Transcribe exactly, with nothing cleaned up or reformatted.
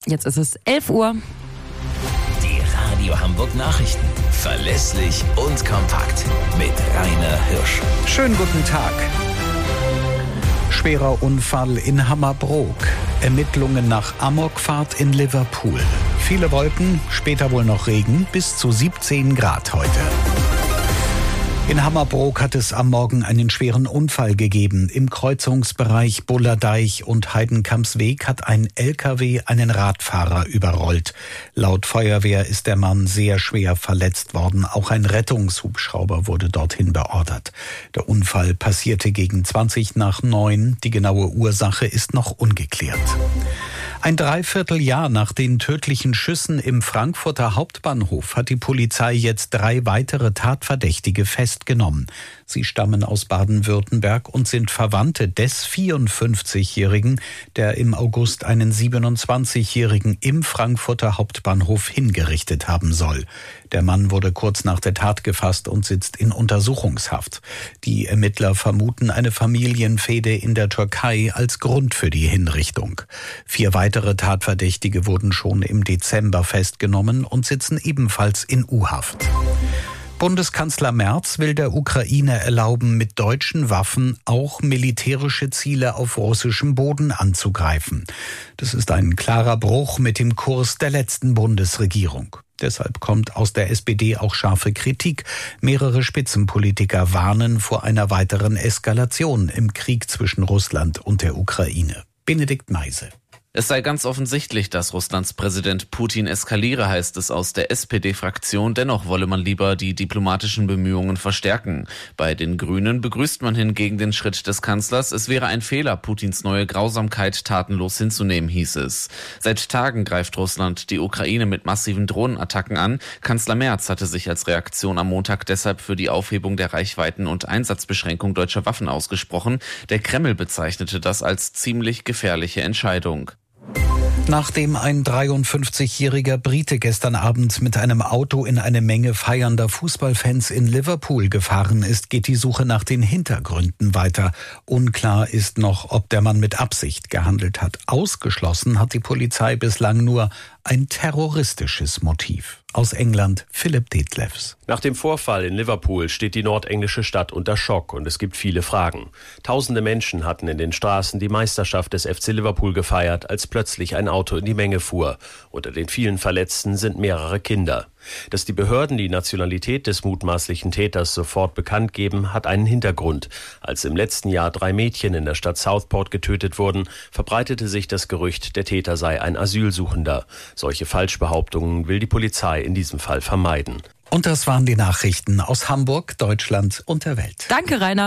Jetzt ist es elf Uhr. Die Radio Hamburg Nachrichten. Verlässlich und kompakt. Mit Rainer Hirsch. Schönen guten Tag. Schwerer Unfall in Hammerbrook. Ermittlungen nach Amokfahrt in Liverpool. Viele Wolken, später wohl noch Regen, bis zu siebzehn Grad heute. In Hammerbrook hat es am Morgen einen schweren Unfall gegeben. Im Kreuzungsbereich Bullerdeich und Heidenkampsweg hat ein L K W einen Radfahrer überrollt. Laut Feuerwehr ist der Mann sehr schwer verletzt worden. Auch ein Rettungshubschrauber wurde dorthin beordert. Der Unfall passierte gegen zwanzig nach neun. Die genaue Ursache ist noch ungeklärt. Ein Dreivierteljahr nach den tödlichen Schüssen im Frankfurter Hauptbahnhof hat die Polizei jetzt drei weitere Tatverdächtige festgenommen. Sie stammen aus Baden-Württemberg und sind Verwandte des vierundfünfzigjährigen, der im August einen siebenundzwanzigjährigen im Frankfurter Hauptbahnhof hingerichtet haben soll. Der Mann wurde kurz nach der Tat gefasst und sitzt in Untersuchungshaft. Die Ermittler vermuten eine Familienfehde in der Türkei als Grund für die Hinrichtung. Vier weitere Tatverdächtige wurden schon im Dezember festgenommen und sitzen ebenfalls in U-Haft. Bundeskanzler Merz will der Ukraine erlauben, mit deutschen Waffen auch militärische Ziele auf russischem Boden anzugreifen. Das ist ein klarer Bruch mit dem Kurs der letzten Bundesregierung. Deshalb kommt aus der S P D auch scharfe Kritik. Mehrere Spitzenpolitiker warnen vor einer weiteren Eskalation im Krieg zwischen Russland und der Ukraine. Benedikt Meise. Es sei ganz offensichtlich, dass Russlands Präsident Putin eskaliere, heißt es aus der S P D-Fraktion. Dennoch wolle man lieber die diplomatischen Bemühungen verstärken. Bei den Grünen begrüßt man hingegen den Schritt des Kanzlers. Es wäre ein Fehler, Putins neue Grausamkeit tatenlos hinzunehmen, hieß es. Seit Tagen greift Russland die Ukraine mit massiven Drohnenattacken an. Kanzler Merz hatte sich als Reaktion am Montag deshalb für die Aufhebung der Reichweiten- und Einsatzbeschränkung deutscher Waffen ausgesprochen. Der Kreml bezeichnete das als ziemlich gefährliche Entscheidung. Nachdem ein dreiundfünfzigjähriger Brite gestern Abend mit einem Auto in eine Menge feiernder Fußballfans in Liverpool gefahren ist, geht die Suche nach den Hintergründen weiter. Unklar ist noch, ob der Mann mit Absicht gehandelt hat. Ausgeschlossen hat die Polizei bislang nur ein terroristisches Motiv. Aus England Philipp Detlefs. Nach dem Vorfall in Liverpool steht die nordenglische Stadt unter Schock und es gibt viele Fragen. Tausende Menschen hatten in den Straßen die Meisterschaft des F C Liverpool gefeiert, als plötzlich ein Auto in die Menge fuhr. Unter den vielen Verletzten sind mehrere Kinder. Dass die Behörden die Nationalität des mutmaßlichen Täters sofort bekannt geben, hat einen Hintergrund. Als im letzten Jahr drei Mädchen in der Stadt Southport getötet wurden, verbreitete sich das Gerücht, der Täter sei ein Asylsuchender. Solche Falschbehauptungen will die Polizei in diesem Fall vermeiden. Und das waren die Nachrichten aus Hamburg, Deutschland und der Welt. Danke, Rainer.